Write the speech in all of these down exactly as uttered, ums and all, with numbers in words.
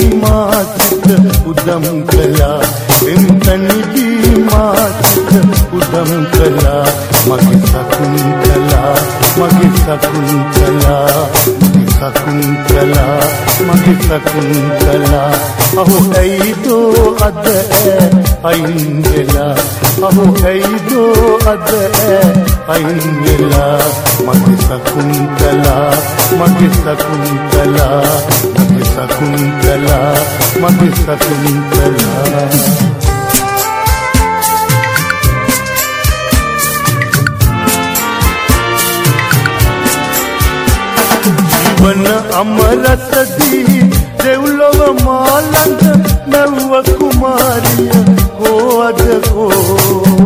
මාසිත උදම් කළා එම්තනිදී මාසිත උදම් කළා මගේ සකුන්තලා මගේ සකුන්තලා මගේ සකුන්තලා මගේ සකුන්තලා අහෝ ඇයිදෝ අද අයින් වෙලා අහෝ ඇයිදෝ අද අයින් වෙලා මගේ සකුන්තලා මගේ සකුන්තලා මගේ සකුන්තලා මගේ සකුන්තලා ජීවන අමරසදී දෙව්ලොව මාළඟ නැව්ව කුමාරිය කෝ අද කෝ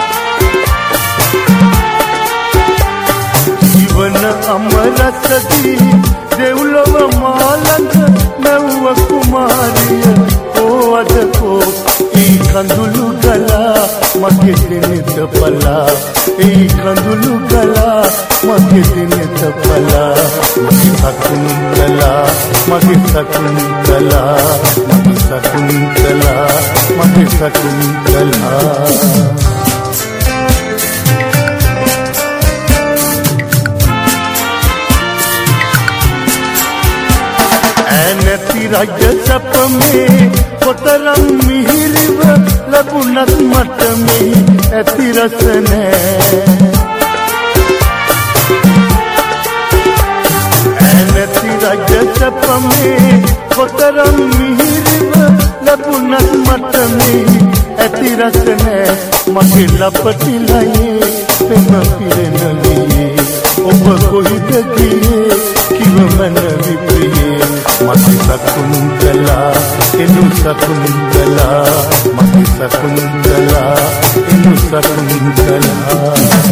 ජීවන අමරසදී දෙව්ලොව මාළඟ නැව්ව කුමාරිය කෝ අද කෝ ඒ කඳුළු ගලා මගේ දිනෙත පලා ඒ කඳුළු ගලා මගේ දිනෙත පලා මගේ සකුන්තලා මගේ සකුන්තලා මගේ සකුන්තලා මගේ සකුන්තලා ඇනති රජ සැප මේ කොතරම් මිහිරිව ලැබුණත් මට මේ ඇති රස නෑ ඇනති රජ සැප මේ කොතරම් මිහිරිව ලැබුණත් මට මේ ඇති රස නෑ මගේ ලපටිලයේ පෙම පිරෙනලියේ ඔබ කොහිද ගියේ කිව මන විප්‍රියේ මගේ සකුන්තලා එනු සකුන්තලා මගේ සකුන්තලා එනු සකුන්තලා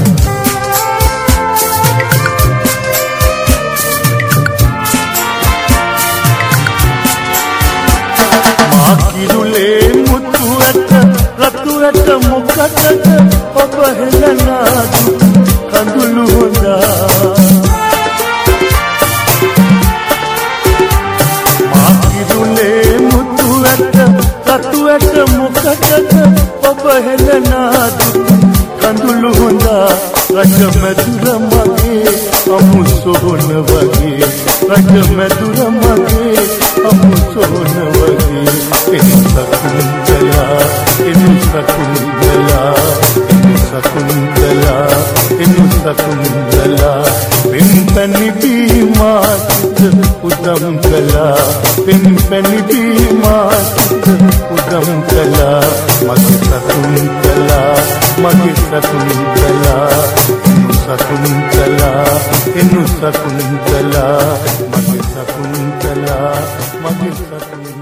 මා කිරුලේ මුතු ඇට රතු ඇට මොකටද ඔබ හෙළනා කඳුළු හොඳා රතු ඇට මොකටද ඔබ හෙළනා කඳුළු හොඳා රජ මැදුර මගේ අමු සොහොන වගේ රජ මැදුර මගේ අමු සොහොන වගේ එනු සකුන්තලා එනු සකුන්තලා එනු සකුන්තලා එනු සකුන්තලා පෙන්පැණි බීමාසිත උදම් කළා පෙන්පැණි බීමාසිත උදම් කළා මගේ සකුන්තලා මගේ සකුන්තලා එනු සකුන්තලා එනු සකුන්තලා මගේ සකුන්තලා මගේ සකුන්තලා